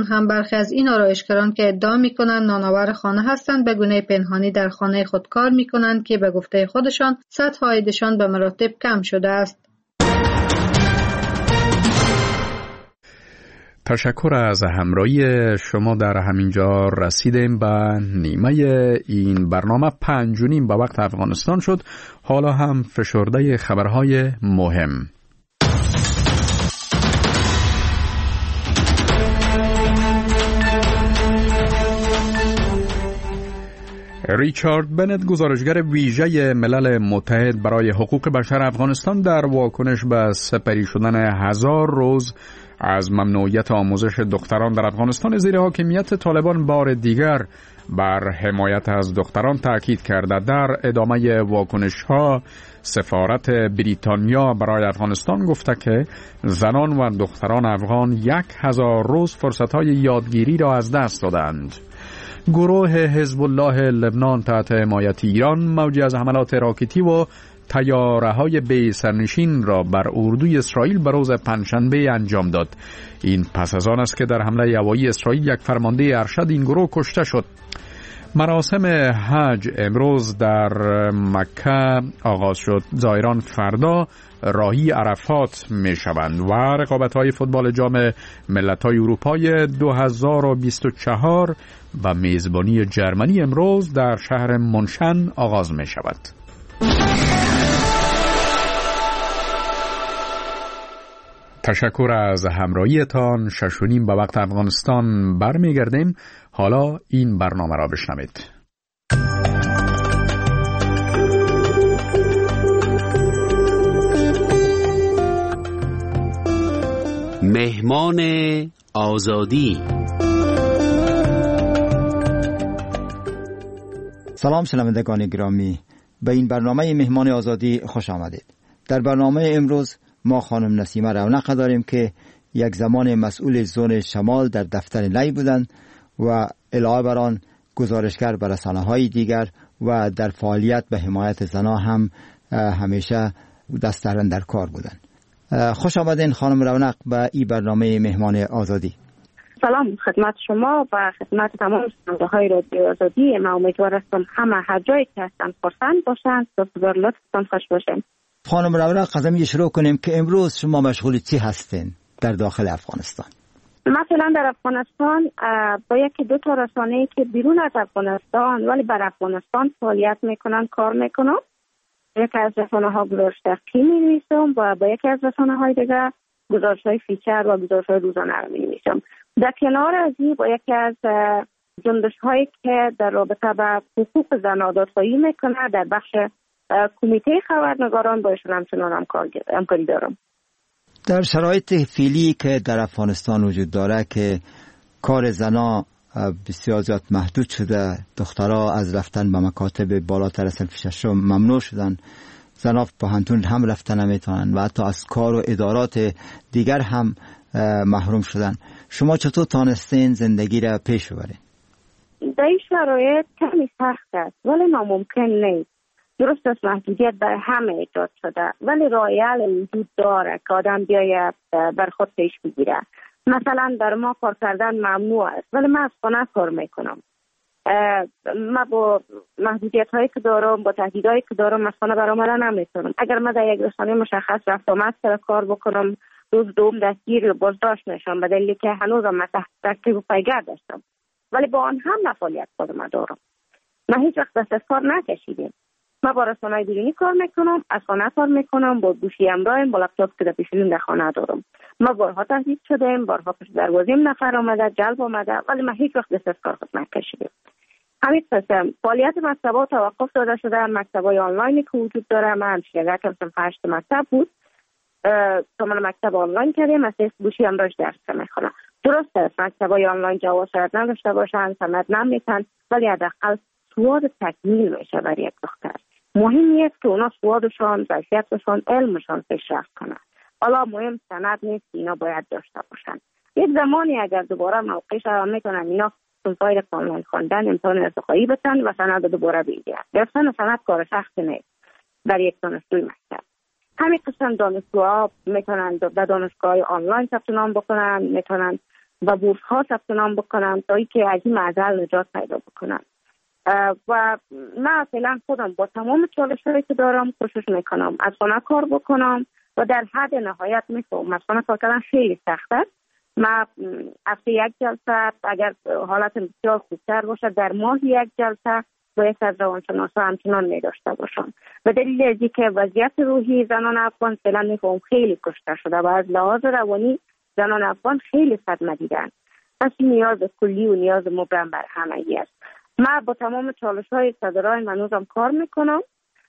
هم برخی از این آرایشگران که ادعا می‌کنند نانآور خانه هستند به گونه پنهانی در خانه خود کار می‌کنند که به گفته خودشان سطح عایدشان به مراتب کم شده است. تشکر از همراهی شما. در همینجا رسیدیم به نیمه این برنامه. 5:30 به وقت افغانستان شد. حالا هم فشرده خبرهای مهم. ریچارد بنت، گزارشگر ویژه ملل متحد برای حقوق بشر افغانستان، در واکنش به سپری شدن 1000 روز از ممنوعیت آموزش دختران در افغانستان زیر حاکمیت طالبان بار دیگر بر حمایت از دختران تاکید کرده. در ادامه واکنش‌ها سفارت بریتانیا برای افغانستان گفته که زنان و دختران افغان 1000 روز فرصت‌های یادگیری را از دست دادند. گروه حزب الله لبنان تحت حمایت ایران موجی از حملات راکتی و طیاره‌های بی سرنشین را بر اردوی اسرائیل به روز پنجشنبه انجام داد. این پس از آن است که در حمله هوایی اسرائیل یک فرمانده ارشد این گروه کشته شد. مراسم حج امروز در مکه آغاز شد. زائران فردا راهی عرفات می شوند و رقابت‌های فوتبال جام ملت‌های اروپای 2024 و میزبانی جرمنی امروز در شهر منشن آغاز می شود. تشکر از همراهیتان. 6:30 به وقت افغانستان برمیگردیم. حالا این برنامه را بشنوید. مهمان آزادی. سلام شنوندگان گرامی، به این برنامه مهمان آزادی خوش آمدید. در برنامه امروز ما خانم نسیمه رونق داریم که یک زمان مسئول زون شمال در دفتر لی بودند و علاوه بر آن گزارشگر بر رسانه‌های دیگر و در فعالیت به حمایت زنان هم همیشه دست در کار بودند. خوش آمدین خانم رونق به این برنامه مهمان آزادی. سلام خدمت شما و خدمت تمام شنونده‌های رادیو آزادی. من امیدوار هستم همه هر جایی که هستن خرسند باشن، سپاسگزار لطفتان خوش باشین. خانم رونق، از همین شروع کنیم که امروز شما مشغول چی هستین در داخل افغانستان؟ مثلا در افغانستان با یکی دو تا رسانه‌ای که بیرون از افغانستان ولی بر افغانستان فعالیت میکنن کار میکنم. یکی از رسانه‌ها گزارش تحقیقی می‌نویسم و با یکی از رسانه‌های دیگر گزارش‌های فیچر و گزارش‌های روزانه رو می‌نویسم. در کنار از این با یکی از جنبش‌هایی که در رابطه با حقوق زنان دادخواهی میکنه در بخش کمیته خبرنگاران با ایشون همچنان همکاری دارم. در شرایط فعلی که در افغانستان وجود داره که کار زنان بسیار زیاد محدود شده، دخترها از رفتن به مکاتب بالاتر از صنف ششم ممنوع شدن، زنان پوهنتون هم رفتن نمیتونن و حتی از کار و ادارات دیگر هم محروم شدن. شما چطور تانستین زندگی را پیش ببرین؟ در این شرایط کمی سخت است ولی ناممکن نیست. درست است محدودیت برای همه ایجاد شده ولی راه حل وجود داره که آدم بیاید بر خود پیش بگیره. مثلا در ما کار کردن ممنوع است ولی من از خانه کار میکنم. من با محدودیت هایی که دارم، با تهدیدهایی که دارم از خانه برآمدن نمیتونم. اگر من در یک رسانه مشخص رفت آمد سر کار بکنم، روز دوم دستگیر بازداشت میشم به دلیلی که هنوزم من تحت تعقیب و پیگرد داشتم. ولی با آن هم فعالیت خودم دارم. من هیچ وقت دست از کار نکشیدم. من با رسانه‌های بیرونی کار میکنم، از خانه کار میکنم، با گوشی همراهم، با لپتاپ که در پیشونیم در خانه دارم. ما بارها تهدید شدیم، بارها پشت دروازه‌ام نفر آمده، جلب آمده، ولی من هیچ وقت دست از کار خود نکشیدم. همین قسم فعالیت مکتب‌ها توقف داده شده. مکتب‌های آنلاینی که وجود داره، من همشیرگه کردم 8 مکتب بود. من مکتب آنلاین کردیم، از گوشی همراهش درس میخونم. درست است مکتب‌های آنلاین جواز شاید نداشته باشن، سند نمیتن، ولی حداقل سواد تکمیل میشه برای یک دختر. مهم است که اونا سوادشان، ظرفیتشان، علمشان پیشرفت کنه. حالا مهم سند نیست، اینا باید داشته باشن. یک زمانی اگر دوباره موقعش را میکنن اینا فایل آنلاین خواندن امتحان ارتقایی بتن و سند دوباره بگیرن. گرفتن سند کار سخت نیست برای یک دانشجوی مکتب. همین قسم دانشجوها میتونن در دانشگاه آنلاین ثبت نام بکنن، میتونن و بورس ها ثبت نام بکنن تا اینکه از این معضل نجات پیدا بکنن. و من فعلا خودم با تمام چالش‌هایی که دارم کوشش میکنم از خانه کار بکنم و در حد نهایت میفهمم از خانه کار کردن خیلی سخت است. من هفته یک جلسه اگر حالت بسیار خوبتر باشه در ماه یک جلسه باید از روانشناسا همچنان می‌داشته باشم. و دلیل از اینکه وضعیت روحی زنان افغان فعلا میفهمم خیلی کشته شده و از لحاظ روانی زنان افغان خیلی صدمه دیدن. پس نیاز کلی و نیاز مبرم بر همگی است. من با تمام چالش‌های صدرای منوزم کار میکنم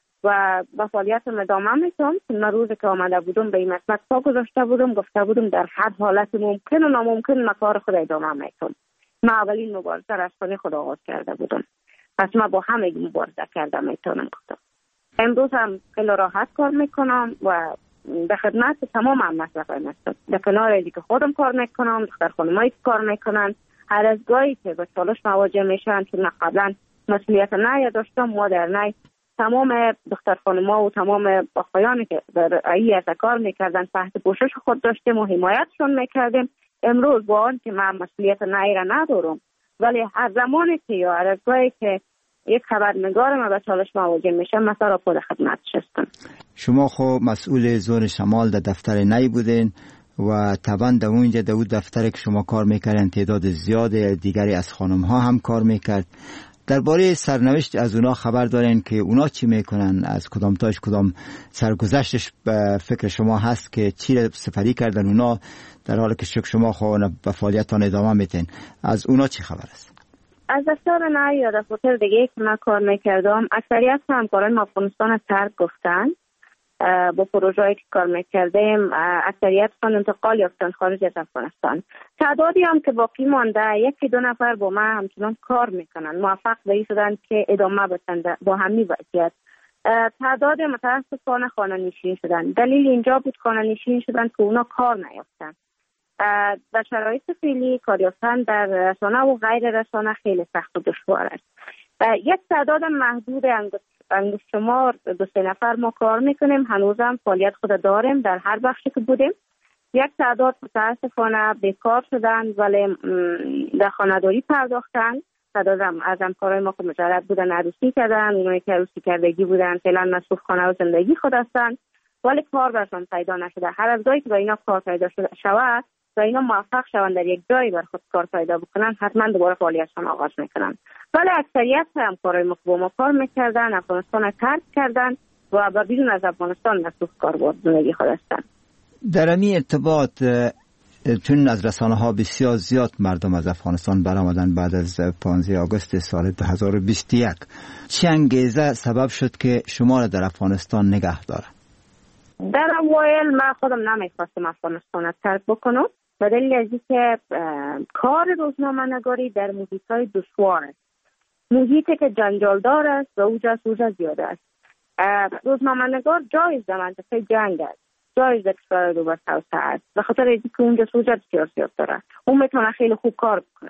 و با فعالیتم ادامه میدم. من روزی که آمده بودم به این مسئله پا گذاشته بودم، گفته بودم در هر حالت ممکن و ناممکن من کار خود ادامه میدم. من اولین مبارزه را از خانه خود آغاز کرده بودم، پس من با همه مبارزه کرده میتونم گفتم. امروز هم خیلی راحت کار میکنم و به خدمت تمام هم مسئله هستم. در کنار ازی که خودم کار میکنم، دختر خانمایی که کار میکنن، هر از گاهی که به چالش مواجه میشن، چون قبلا مسئولیت نه داشتم، ما در نه تمام دختر خانم‌ها و تمام آقایانی که در ایت کار میکردن تحت پوشش خود داشتیم و حمایتشون میکردیم. امروز با آن که من مسئولیت نه را ندارم، ولی هر زمانی که یا هر از گاهی که یک خبرنگار ما به چالش مواجه میشه، مثلا را خود خدمتش هستم. شما خب مسئول زون شمال در دفتر نی بودین و طبعا در اونجا در اون دفتر که شما کار میکردن تعداد زیاد دیگری از خانم ها هم کار میکرد. درباره سرنوشت از اونا خبر دارین که اونا چی میکنن؟ از کدام تاش کدام سرگذشتش به فکر شما هست که چی سپری کردن اونا در حالی که شما خود به فعالیتان ادامه میتین؟ از اونا چی خبر است؟ از دفتر نه یا دفتر دیگه که من کار میکردم، اکثریت همکاران افغانستان ترک گفتن. با پروژه‌ای که کار میکردیم اکثریتشون انتقال یافتن خارج از افغانستان. تعدادی هم که باقی مانده، یکی دو نفر با من همچنان کار میکنن، موفق به این شدن که ادامه بدن با همین وضعیت. تعداد متاسفانه خانه نشین شدن. دلیل اینجا بود خانه نشین شدن که اونا کار نیافتن. در شرایط فعلی کار یافتن در رسانه و غیر رسانه خیلی سخت و دشوار است. یک تعداد محدود انگشت شمار 2-3 نفر ما کار میکنیم، هنوزم فعالیت خود داریم در هر بخشی که بودیم. یک تعداد متاسفانه بیکار شدن ولی در خانه‌داری پرداختن. تعدادم از همکارای ما که مجرد بودن عروسی کردن، اونایی که عروسی کردگی بودن فعلا مصروف خانه و زندگی خود هستن ولی کار برشان پیدا نشده. هر از گاهی که با اینا کار پیدا شود و اینا موفق شوند در یک جایی بر خود کار پیدا بکنن، حتما دوباره فعالیتشان آغاز میکنن. ولی اکثریت همکارای ما با ما کار میکردن افغانستان ترک کردن و با بیرون از افغانستان مصروف کار بود زندگی خود هستن. در این ارتباط چون از رسانه ها بسیار زیاد مردم از افغانستان برآمدن بعد از 15 آگوست سال 2021، چه انگیزه سبب شد که شما را در افغانستان نگه داره؟ در اوایل من خودم نمیخواستم افغانستان ترک بکنم به دلیل از اینکه کار روزنامه‌نگاری در محیط‌های دشوار است. محیطی که جنجالدار است و اوجه زیاده است. روزنامه‌نگار جایز در منطقه جنگ است، جایز در کشور دو بر توسعه است. به خاطر اینکه اونجا سوژه بسیار زیاد داره، اون میتونه خیلی خوب کار بکنه.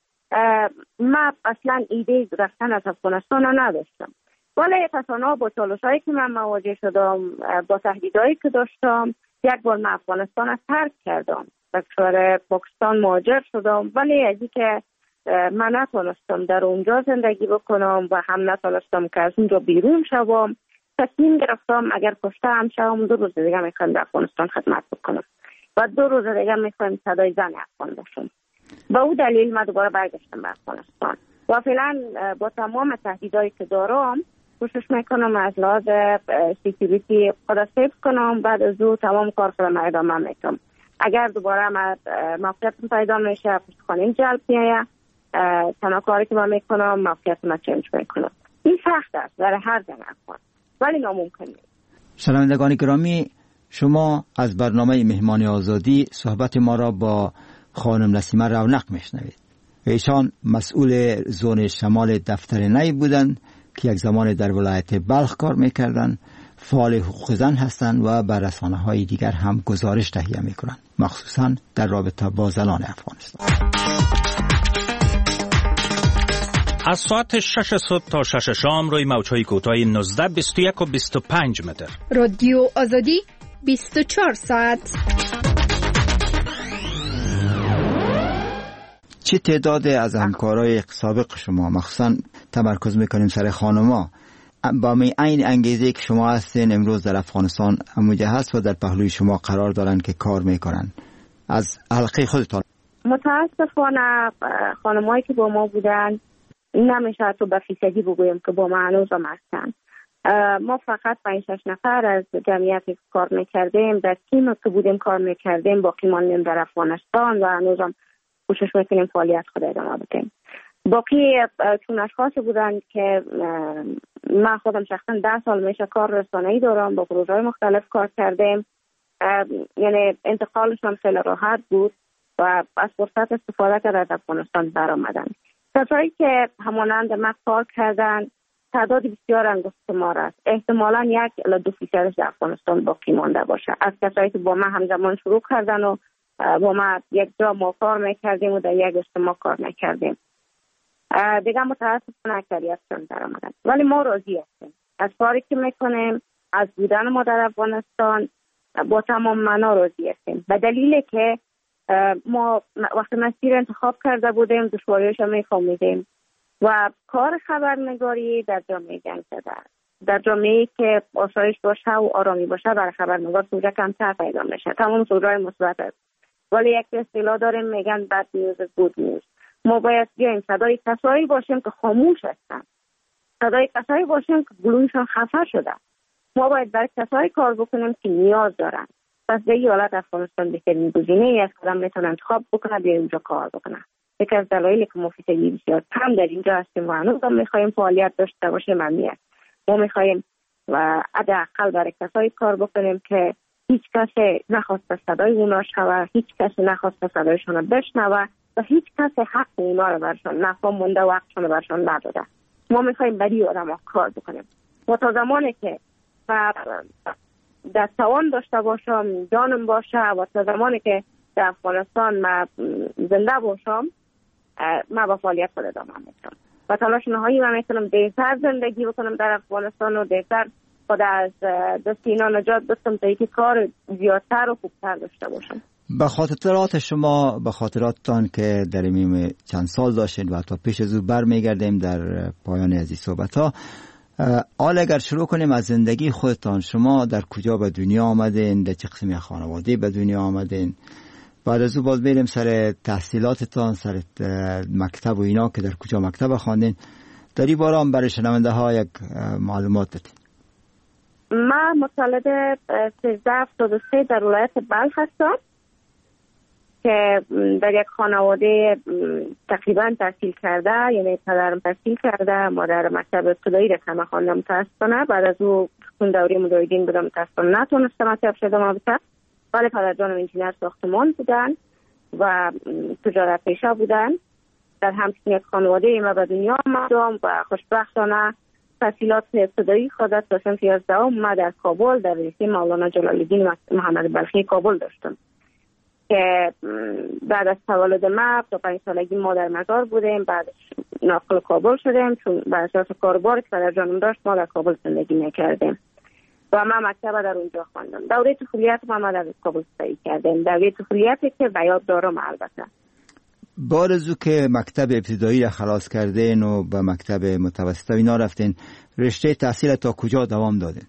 من اصلا ایده رفتن از افغانستان نداشتم، ولی تصانع با چالش‌هایی که من مواجه شدم، با تهدیدهایی که داشتم، یک بار من افغانستان را ترک کردم، به کشور پاکستان مهاجر شدم. ولی از اینکه من نتونستم در اونجا زندگی بکنم و هم نتونستم که از اونجا بیرون شوم، تصمیم گرفتم اگر کشته هم شوم 2 روز دیگه میخوام در افغانستان خدمت بکنم و 2 روز دیگه میخوام صدای زن افغان باشم. با اون دلیل من دوباره برگشتم به افغانستان و فعلا با تمام تهدیدایی که دارم کوشش میکنم از لحاظ سکیوریتی خود سیف کنم. بعد از او تمام کار خودم ادامه میدم. اگر دوباره موقعیتم پیدا میشه پشتخانه‌ام جلب میاد، تنها کاری که من میکنم موقعیتم چنج میکنم. این سخت است برای هر زن افغان ولی ناممکن نیست. شنوندگان گرامی، شما از برنامه مهمان آزادی صحبت ما را با خانم نسیمه رونق میشنوید. ایشان مسئول زون شمال دفتر نی بودند که یک زمان در ولایت بلخ کار میکردند، فعال حقوق زن هستند و بر رسانه‌های دیگر هم گزارش تهیه میکنند، مخصوصا در رابطه با زنان افغانستان. از ساعت 6 صبح تا 6 شام روی موج‌های کوتاه 19، 21 و 25 متر. رادیو آزادی 24 ساعت. چه تعداد از همکارای سابق شما، مخصوصا تمرکز میکنیم سر خانما، با این انگیزه که شما هستین امروز در افغانستان اموجه هست و در پهلوی شما قرار دارن که کار میکنن از حلقه خودتان؟ متاسفانه خانمایی که با ما بودن نمیشه تو به فیصدی بگویم که با ما هنوز هم هستن. ما فقط 5-6 نفر از جمعیت کار میکردیم، در تیم که بودیم کار میکردیم، باقی ماندیم در افغانستان و هنوز هم کوشش میکنیم فعالیت خود ادامه بدیم. باقی چون اشخاصی بودن که من خودم شخصا 10 سال میشه کار رسانه‌ای دارم، با پروژه‌های مختلف کار کردیم، یعنی انتقالشون خیلی راحت بود و از فرصت استفاده کرده از افغانستان برآمدن. کسایی که همانند ما کار کردن تعداد بسیار انگشتمار است. احتمالاً 1-2% در افغانستان باقی مانده باشه از کسایی که با ما همزمان شروع کردن و با ما یک جا ما کار میکردیم و در یک اجتماع کار میکردیم. دیگه متاسفانه اکثریتشون در آمدن، ولی ما راضی هستیم از کاری که میکنیم، از بودن ما در افغانستان با تمام معنا راضی هستیم، به دلیلی که ما وقتی مسیر انتخاب کرده بودیم دشواریش هم میفهمیدیم و کار خبرنگاری در جامعه جنگ زده است. در جامعه‌ای که آسایش باشه و آرامی باشه برای خبرنگار سوژه کمتر پیدا میشه. تمام سوژه‌های مثبت است، ولی یک اصطلاح داریم میگن بد نیوز گود نیوز. ما باید بیایم صدای کسایی باشیم که خاموش هستن، صدای کسایی باشیم که گلویشون خفه شده. ما باید برای کسایی کار بکنیم که نیاز دارن. پس به این حالت افغانستان بهترین گزینه‌ای است که آدم میتونه انتخاب بکنه بیایم اونجا کار بکنه. یکی از دلایلی که ما فیصدی بسیار کم در اینجا هستیم و هنوز هم میخوایم فعالیت داشته باشیم همین است. ما میخوایم و حداقل برای کسایی کار بکنیم که هیچ کسی نخواسته صدای اونا شوه، هیچ کسی نخواسته صدایشون بشنوه و هیچ کسی حق اونا رو برشان نفهم مونده و حقشون رو برشان نداده. ما میخوایم برای آدم ها کار بکنیم و تا زمانی که در توان داشته باشم، جانم باشه و تا زمانی که در افغانستان من زنده باشم من با فعالیت خود ادامه میدم و تلاش نهایی من میکنم دیرتر زندگی بکنم در افغانستان و دیرتر خود از دست اینا نجات بدم تا اینکه کار زیادتر و خوبتر داشته باشم. به خاطرات شما، به خاطراتتان که در این چند سال داشتید و تا پیش از او برمیگردیم در پایان از این صحبت ها، حالا اگر شروع کنیم از زندگی خودتان، شما در کجا به دنیا آمدین، در چه قسمی خانواده به دنیا آمدین، بعد از او باز بریم سر تحصیلاتتان، سر مکتب و اینا که در کجا مکتب خواندین، در این باره هم برای شنونده ها یک معلومات بدین. من متولد 1373 در ولایت بلخ هستم که در یک خانواده تقریبا تحصیل کرده، یعنی پدرم تحصیل کرده، مادر مکتب ابتدایی رسانه خواندم متاسفانه، بعد از او چون دوره مجاهدین بودم متاسفانه نتونستم مکتب شدم بسر، ولی پدرجانم انجینر ساختمان بودن و تجارت پیشه بودن. در همچین یک خانواده ما به دنیا آمدم و خوشبختانه تحصیلات ابتدایی خودت تا صنف 11 ما در کابل در ریسه مولانا جلال الدین محمد بلخی کابل داشتم که بعد از تولد ما تا 5 سالگی ما در مزار بودیم، بعد ناقل کابل شدیم چون بر اساس کاربار که پدر جانم داشت ما در کابل زندگی میکردیم و من مکتب در اونجا خواندم. دوره طفولیت ما در کابل سعی کردیم، دوره طفولیتی که به یاد دارم. البته بارزو که مکتب ابتدایی را خلاص کردین و به مکتب متوسطه اینا رفتین، رشته تحصیل تا کجا دوام دادین؟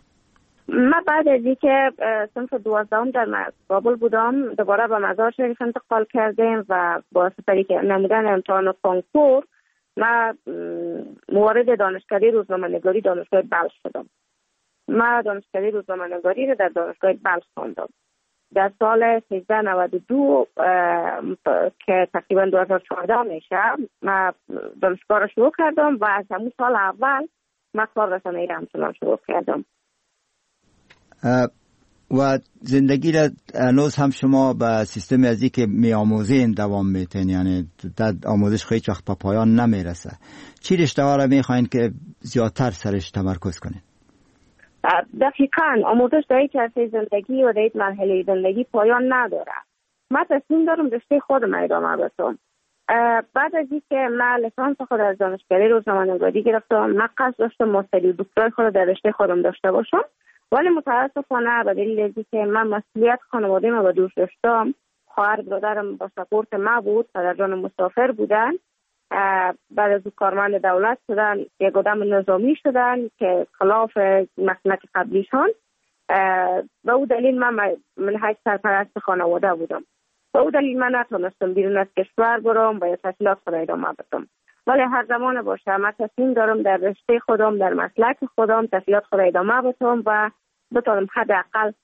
من بعد از اینکه صنف 12 در کابل بودم دوباره به مزار شریف انتقال کردیم و با سپری که نمودن امتحان کنکور من موارد دانشکده روزنامه‌نگاری دانشگاه بلخ شدم. من دانشکده روزنامه‌نگاری رو در دانشگاه بلخ خواندم. در سال 1392 که تقریبا 2014 میشه من دانشگاه رو شروع کردم و از همون سال اول من کار رسانه‌ای رو همچنان شروع کردم. و زندگی را هنوز هم شما به سیستم ازی که می آموزین دوام میتین، یعنی در آموزش خیلی وقت به پایان نمیرسه. چی رشته ها را میخواین که زیادتر سرش تمرکز کنین؟ دقیقاً آموزش در یک عرصه زندگی و در یک مرحله زندگی پایان نداره. من تصمیم دارم رشته خودم ادامه بدم. بعد از اینکه من لیسانس خود از دانشکده روزنامه‌نگاری گرفتم، من قصد داشتم ماستری و دکترای خود در رشته خودم داشته باشم، ولی متاسفانه به دلیل اینکه من مسئولیت خانواده ما به دوش داشتم خواهر برادرم با سپورت ما بود، پدرجان مسافر بودن، بعد از کارمند دولت شدن، یک آدم نظامی شدن که خلاف مسلک قبلیشان. به او دلیل من هیچ سرپرست خانواده بودم. به او دلیل من نتونستم بیرون از کشور برم و یا تحصیلات خود ادامه بدم. ولی هر زمان باشه من تصمیم دارم در رشته خودم، در مسلک خودم تحصیلات خود ادامه بدم و بتونم حداقل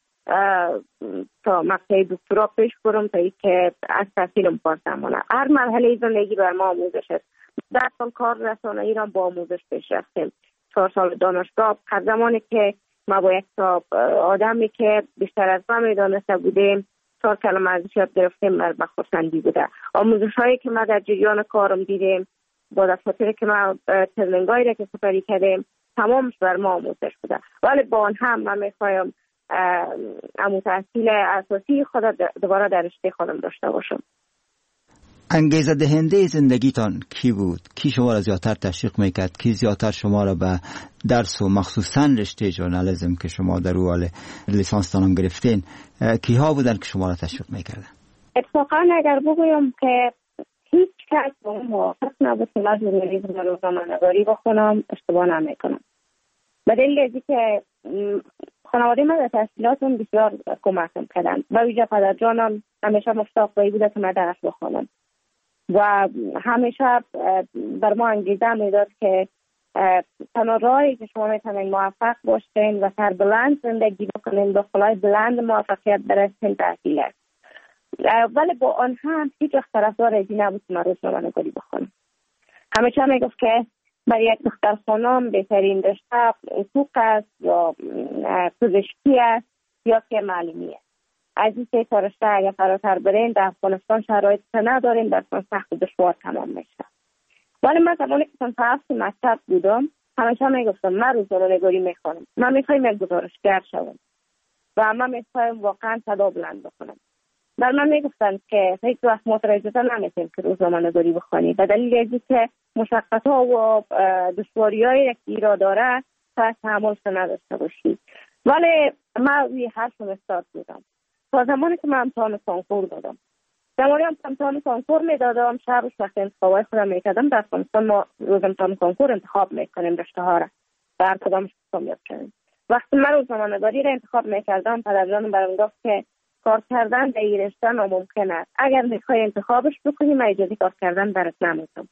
تا مقطع دکترا پیش برم تا اینکه از تحصیلم پاسمانه. هر مرحله زندگی بر ما آموزش است. 10 سال کار رسانه‌ای را با آموزش پیش رفتیم. 4 سال دانشگاه. هر زمانی که ما با یک آدمی که بیشتر از ما میدانسته بودیم 4 کلمه ازش یاد گرفتیم، بر خرسندی بوده. آموزش هایی که ما در جریان کارم دیدیم، با دفاتری که ما ترنینگایی را که سپری کردیم، تمامش بر ما آموزش بوده. ولی با آن هم من میخوایم امو تحصیل اساسی خود دوباره در رشته خودم داشته باشم. انگیزه دهنده زندگیتان کی بود؟ کی شما را زیادتر تشویق میکرد؟ کی زیادتر شما را به درس و مخصوصا رشته ژورنالیسم که شما در اول لیسانستان هم گرفتین، کیها بودن که شما را تشویق میکردن؟ اتفاقا اگر بگویم که هیچ کس با اون موافق نبود که من ژورنالیسم و روزنامه‌نگاری بخونم، اشتباه نمیکنم. به دلیل اینکه که خانواده من در تحصیلاتم بسیار کمکم کردن و ویژه پدرجانم همیشه مشتاق بوده که من درس بخونم و همیشه بر ما انگیزه میداد که تنها راهی که شما میتونید موفق باشین و سربلند زندگی بکنین، به خلای بلند موفقیت برسین، تحصیل است. ولی با آن هم هیچ وقت طرفدار ازی نبود که من روزنامه‌نگاری بخونم. همیشه میگفت که برای یک دختر خانم بهترین رشته حقوق است یا پزشکی است یا که معلمی است. از این سه تا رشته اگر فراتر برین در افغانستان شرایط ندارین، در سخت و دشوار تمام میشه. ولی من زمانی که صنف 7 مکتب بودم همیشه میگفتم من روزنامه‌نگاری میخوام، من میخوایم یک گزارشگر شوم و من میخوایم واقعا صدا بلند بکنم. در من میگفتن که هیچ وقت متوجه نمیشیم که روزنامه‌نگاری بخونی، به دلیل اینکه مشقت‌ها و دشواری‌هایی که ایرا داره تا تحملش نداشته باشی. ولی من روی هر استاد بودم تا زمانی که من امتحان کنکور دادم. زمانی امتحان کنکور میدادم، شبش وقت انتخابای خودم میکردم. در افغانستان ما روز امتحان کنکور انتخاب میکنیم رشته ها را و هر کدامش کامیاب کردیم. وقتی من روزنامه‌نگاری را انتخاب میکردم پدرجانم برام گفت که کار کردن در این رشته ناممکن است. اگر میخوای انتخابش بکنی من اجازه کار کردن برات نمیدم.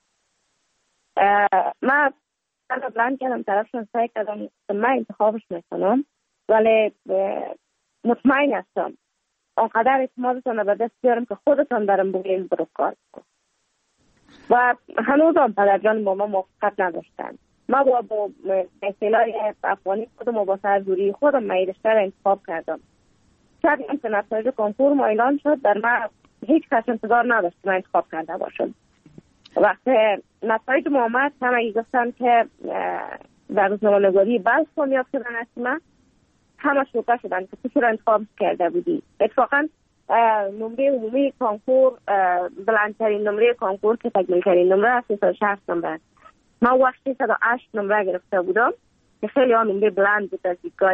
من بلند کردم، طرفشون سعی کردم من انتخابش میکنم، ولی مطمئن هستم آنقدر اعتمادتان به دست بیارم که خودتان برام بگوین برو کار کن. و هنوز هم پدرجان با ما موافقت نداشتن. ما با اصطلاح افغانی خودم و با سرزوری خودم من رشته را انتخاب کردم. شب این که نتایج کنکور ما اعلان شد، در من هیچ کس انتظار نداشت من انتخاب کرده باشم. وقتی نتایج ما آمد همه گفتن که در روزنامه‌نگاری بلخ کامیاب شدن هستیم، همه شوکه شدن که تو چرا انتخاب کرده بودی. اتفاقا نمره عمومی کنکور بلندترین نمره کنکور که تکمیل‌ترین نمره 360 نمره. من وقتی 308 نمره گرفته بودم که خیلی ها نمره بلند بود از دیدگاه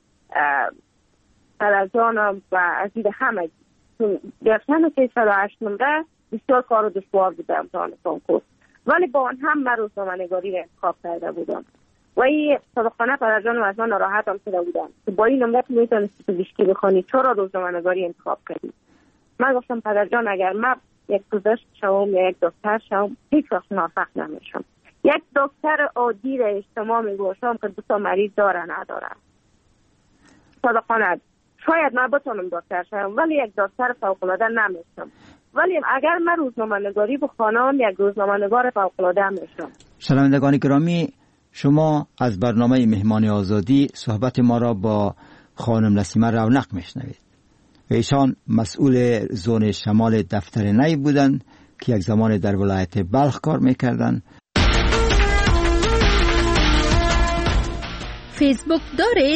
پدرجانم و از دید همه. گرفتن 308 نمره بسیار کار و دشوار بوده امتحان کنکور، ولی با آن هم من روزنامه‌نگاری را انتخاب کرده بودم و این صادقانه پدرجانم از من ناراحت هم شده بودم که با این نمره تو میتونستی پزشکی بخونی، چرا روزنامه‌نگاری انتخاب کردی؟ من گفتم پدرجان اگر من یک پزشک شوم یا یک دکتر شوم هیچ وقت موفق نمیشم. یک دکتر عادی را اجتماع میگوشم که 2 تا مریض داره نداره. صادقانه شاید من بتونم دکتر شوم ولی یک دکتر فوق‌العاده نمیشم. ولی اگر من روزنامه‌نگاری بخوانم یک روزنامه‌نگار فوق‌العاده میشم. شنوندگان گرامی، شما از برنامه مهمان آزادی صحبت ما را با خانم نسیمه رونق میشنوید. ایشان مسئول زون شمال دفتر نی بودند که یک زمان در ولایت بلخ کار میکردند. فیسبوک دارید؟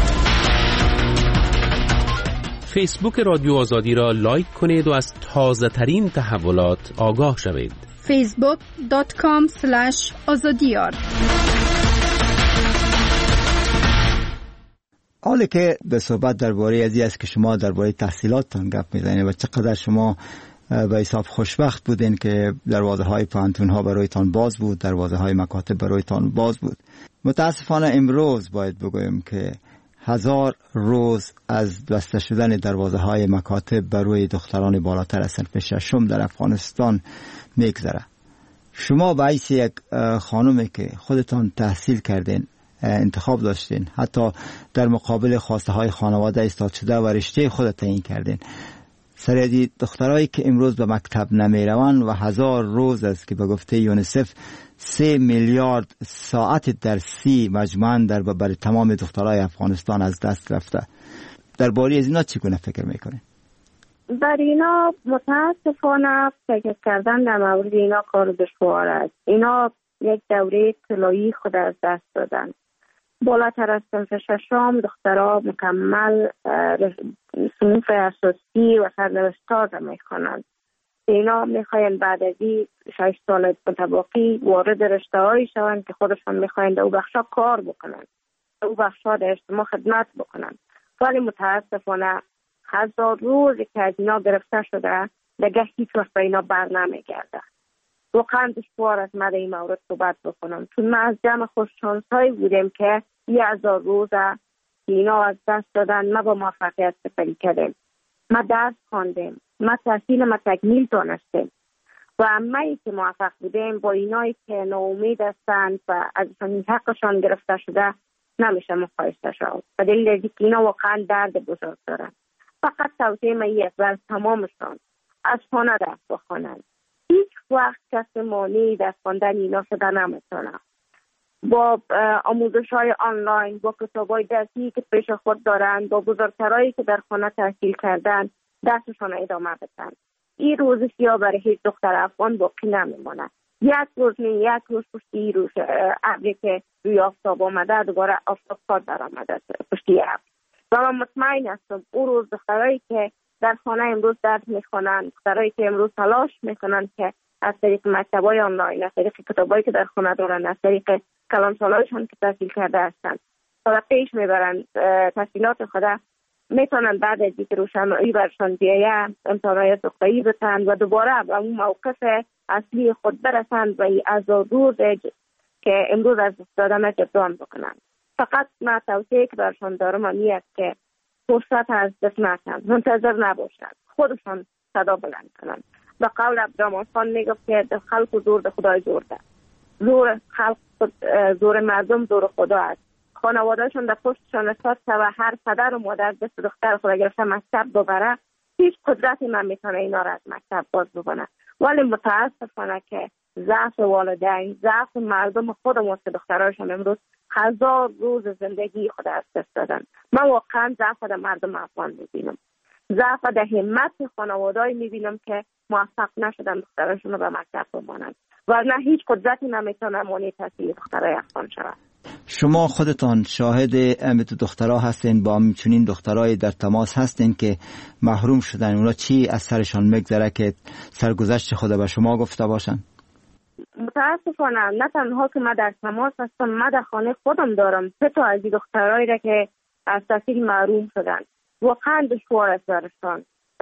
فیسبوک رادیو آزادی را لایک کنید و از تازه ترین تحولات آگاه شوید. facebook.com/azadiyar. حالا که به صحبت درباره ازی است که شما درباره تحصیلاتتان گپ میزنید و چقدر شما به حساب خوشبخت بودین که دروازه های پانتون ها برایتان باز بود، دروازه های مکاتب برایتان باز بود. متاسفانه امروز باید بگویم که 1000 روز از بسته شدن دروازه های مکاتب برای دختران بالاتر از صنف ششم در افغانستان میگذره. شما به حیث یک خانومی که خودتان تحصیل کردین، انتخاب داشتین، حتی در مقابل خواسته های خانواده ایستاد شده و رشته خود تعیین کردین، سریعی دخترایی که امروز به مکتب نمی روند و 1000 روز است که به گفته یونیسف 3 میلیارد ساعت درسی مجموعاً برای تمام دخترای افغانستان از دست رفته. درباره از اینا چگونه فکر میکنین؟ بر اینا متاسفانه فکر کردن در مورد اینا کار دشوار است. اینا یک دوره طلایی خود از دست دادن. بالاتر از صنف ششم دخترها مکمل صنف اساسی و سرنوشت‌ها را میخوانند. اینا میخواین بعد از 6 سال متباقی وارد رشته‌هایی شوند که خودشان میخواین در او بخشا کار بکنند، در او بخشا در اجتماع خدمت بکنند. ولی متاسفانه 1000 روزی که از اینا گرفته شده دیگه هیچ وقت به اینا بر نمیگرده. واقعا دشوار است من در این مورد صحبت بکنم، چون ما از جمع خوششانس‌هایی بودیم که 1000 روزه اینا از دست دادن، ما با موفقیت سپری کردیم، ما درس خواندیم، ما تحصیل ما تکمیل دانستیم و همه‌ای که موفق بودیم با اینایی که ناامید هستند و ازشان حقشان گرفته شده نمیشه مقایسه شد. به دلیل اینکه اینا واقعا درد بزرگ دارن. فقط توصیه من یک بر تمامشان از خانه درس بخوانند. هیچ وقت کسی مانعی در خواندن اینا شده نمیتونه. با آموزش‌های آنلاین، با کتاب‌های درسی که پیش خود دارند، با بزرگترایی که در خانه تحصیل کردن درسشان ادامه بدن. این روز سیاه برای هیچ دختر افغان باقی نمیمونه. یک روز پشتی روز ابری که روی آفتاب آمده دوباره آفتاب پاد در آمده پشتی ابر. و من مطمئن هستم اون روز دخترایی که در خانه امروز درس میخوانند، دخترایی که امروز تلاش میکنند که از طریق مکتب‌های آنلاین، از طریق کتابایی که در خانه دارن، از طریق کلانسالایشان که تحصیل کرده هستند تا پیش میبرند تحصیلات خود، میتونن بعد از اینکه روشنایی برشان بیایه امتحانات دکترایی بتن و دوباره به اون موقف اصلی خود برسند و از روز که امروز از دست دادن جبران بکنند. فقط من توصیه که برشان دارم اینه که فرصت از دست ندن، منتظر نباشند، خودشان صدا بلند کنند. به قول عبدالرحمن خان میگفت که خلق زور ده خدای زور ده. زور خلق زور مردم زور خدا است. خانوادهشون در پشتشان اساس و هر پدر و مادر دست دختر خود گرفته مکتب ببره، هیچ قدرتی نمیتونه اینا را از مکتب باز بکنه. ولی متاسفانه که ضعف والدین، ضعف مردم خودمون که دخترایشون امروز 1000 روز زندگی خود از دست دادن. من واقعا ضعف در مردم افغان میبینم، ضعف در همت خانواده‌ای میبینم که موفق نشدن دخترایشون رو به مکتب بمانند، ورنه هیچ قدرتی نمیتونه مانع تحصیل دخترای افغان شود. شما خودتان شاهد امت دخترها هستین، با همچنین دخترای در تماس هستین که محروم شدن، اونا چی از سرشان میگذره که سرگذشت خود به شما گفته باشن؟ متاسفانه نه تنها که من در تماس هستم، من در خانه خودم دارم 3 تا از این دخترایی را که از تحصیل محروم شدن. واقعا دشوار است برشان.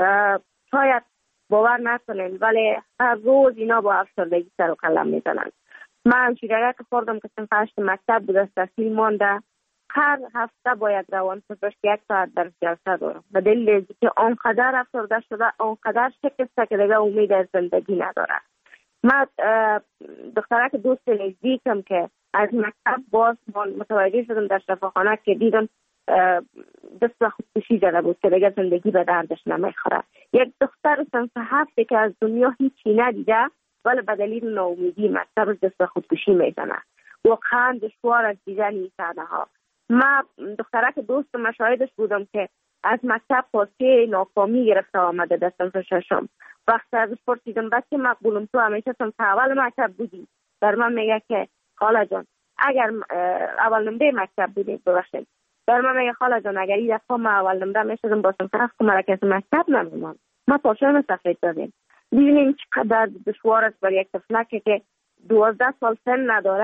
شاید باور نکنین ولی هر روز اینا با افسردگی سر و کله میزنن. من شیرگه که خوردم که صنف 8 مکتب بود، از تحصیل مانده، هر هفته باید روان پزشک 1 ساعت در جلسه دارم. به دلیل که آنقدر افسرده شده، آنقدر شکسته که دیگه امید از زندگی نداره. من دختره که دوست نزدیکم که از مکتب باز متوجه شدم در شفاخانه که دیدم دست خودکشی زده بود که دیگه زندگی به دردش نمیخوره. یک دختر صنف 7 که از دنیا هیچی ندیده ولی به دلیل ناامیدی مکتب دست خودکشی میزنه. واقعا دشوار از دیدن این صحنه ها. من دختره که دوست مشاهدش بودم که از مکتب پاسه ناکامی گرفته آمده در صنف 6. وقتی ازش پرسیدم بچه مقبولم تو همیشه صنف اول مکتب بودی؟ در من میگه که خاله جان اگر اول نمره مکتب بودی ببخشید. در من میگه خاله جان اگر این دفعه ما اول نمره میشدم با صنف 7 که مرکز مکتب نمیمان. ما پاشم سفید دادیم. ببینیم چقدر دشوار است برای یک طفلک که 12 سال سن نداره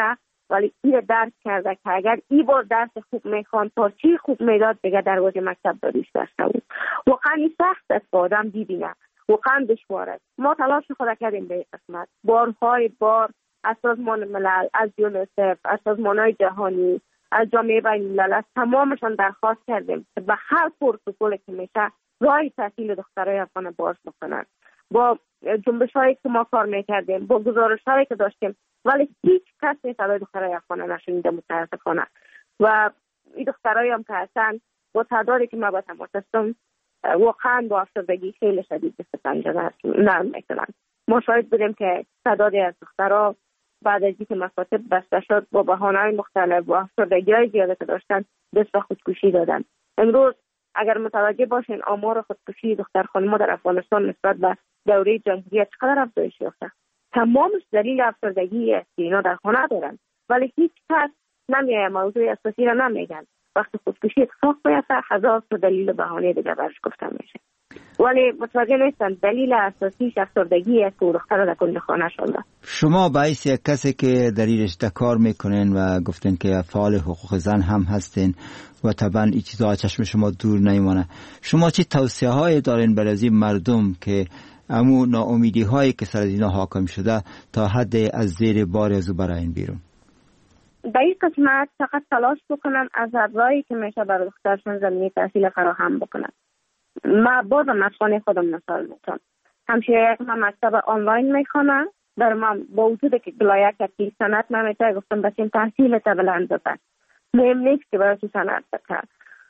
ولی این درک کرده که اگر این بار درس خوب میخوان تا چی خوب میداد دیگه دروازه مکتب داریش داشته بود. واقعا این سخت است که آدم ببینه، واقعا دشوار است. ما تلاش خود کردیم به این قسمت، بارهای بار از سازمان ملل، از یونیسف، از سازمان‌های جهانی، از جامعه بین‌الملل، از تمامشان درخواست کردیم که به هر پروتکلی که میشه راه تحصیل دخترای افغان باز بکنن. با جنبش‌هایی که ما کار میکردیم، با گزارش‌هایی که داشتیم، ولی هیچ کسی صدای دخترای افغان نشنیده متاسفانه. و این دخترایی هم که هستن با تعدادی که ما با تماس هستم واقعا با افسردگی خیلی شدید دست پنجه نرم میکنن. ما شاهد بودیم که تعدادی از دخترها بعد از اینکه مکاتب بسته شد با بهانه‌های مختلف و افسردگی‌های زیاده که داشتن دست به خودکشی دادن. امروز اگر متوجه باشین آمار خودکشی دختر خانم‌ها در افغانستان نسبت به دوره جمهوریت چقدر افزایش یافته. تمامش دلیل افسردگی است که اینا در خانه دارن، ولی هیچ کس نمیه موضوع اساسی را نمیگن. وقتی خودکشی اتفاق میفته هزار تا دلیل و بهانه دیگه برش گفته میشه، ولی متوجه نیستن دلیل اساسی افسردگی است که دختر در کل خانه شده. شما باعث یک کسی که در این رشته کار میکنین و گفتن که فعال حقوق زن هم هستین و طبعا این چیزا چشم شما دور نمیمونه، شما چی توصیه های دارین برای مردم که امو ناامیدی هایی که سر اینا حاکم شده تا حد از زیر بار از براین بیرون؟ در این قسمت فقط تلاش بکنن از راهی که میشه برای دخترشون زمینه تحصیل فراهم بکنن. ما بازم از خانه خودم مثال میتونم، همشه یک مکتب آنلاین میخوانم، در من با وجود که بلایه که سند نمیشه گفتم بسیم تحصیل تا بلند بکن، مهم نیست که برای تو سند بکن.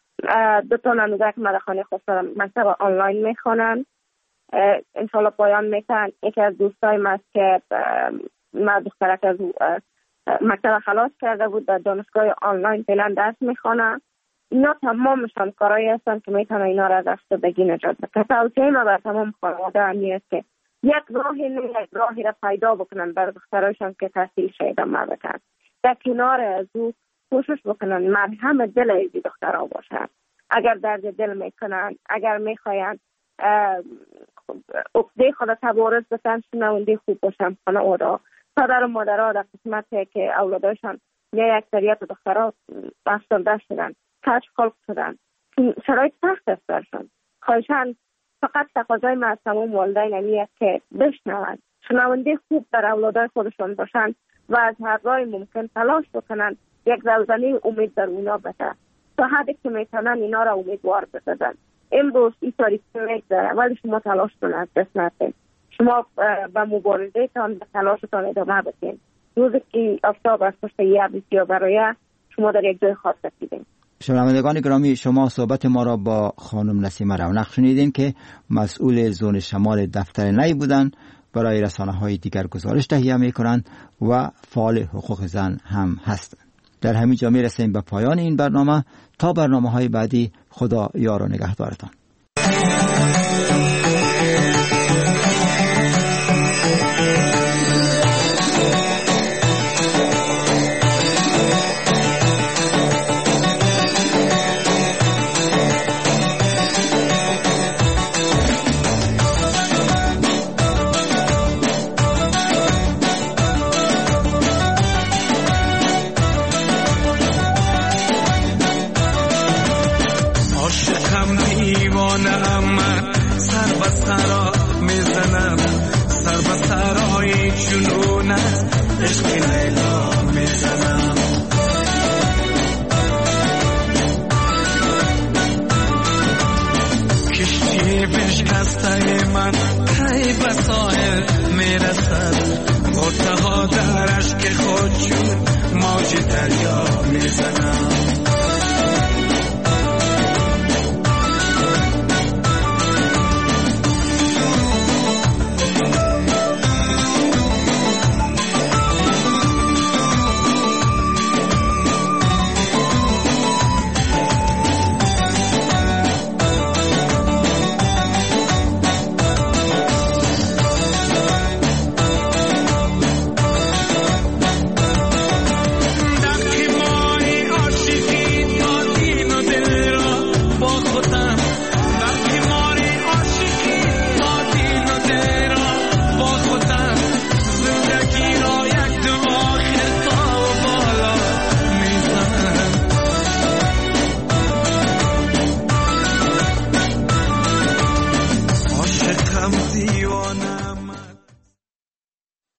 دو تا نموده که من در خانه خود مکتب آنلاین میخوانم، انشالله پایان میتن. یکی از دوستای من است که ما دخترک از مکتب خلاص کرده بود در دانشگاه آنلاین فعلا درس میخوانه. اینا تمامشان کارایی هستن که میتونه اینا را از افسردگی نجات بده. توصیه ما بر تمام خانواده همی است که یک راهی را پیدا بکنن برای دخترایشان که تحصیل ادامه بدن. در کنار از او کوشش بکنن مرهم دل از دخترها باشن. اگر درد دل میکنن، اگر میخواین عقده خود تبارز بتن، شنونده خوب باشن خانواده. پدر و مادرها در قسمتی که اولاداشان یا اکثریت دخترها افسرده شدن، کج خلق شدن، شرایط سخت است برشان. خواهشان فقط تقاضای ما از تمام والدین همی است که بشنوند، شنونده خوب در اولادای خودشان باشند و از هر راه ممکن تلاش بکنن یک زلزله امید در اونا بده تا حدی که میتونن اینا را امیدوار بسازن. امروز این تاریخی میگذره ولی شما تلاش کنید، از دست ندید. شما به مبارزه تان به تلاشتان ادامه بدین. روزی که آفتاب از پشت یه بسیار برای شما در یک جای خاص رسیدین. شنوندگان گرامی، شما صحبت ما را با خانم نسیمه رونق شنیدین که مسئول زون شمال دفتر نی بودند، برای رسانه‌های دیگر گزارش تهیه می‌کنند و فعال حقوق زن هم هستند. در همین جا می‌رسیم به پایان این برنامه. تا برنامه‌های بعدی، خدا یار و نگهدارتان. من کی به ساحل میرسد، مرتها در اشک خود چون موج دریا میزنم.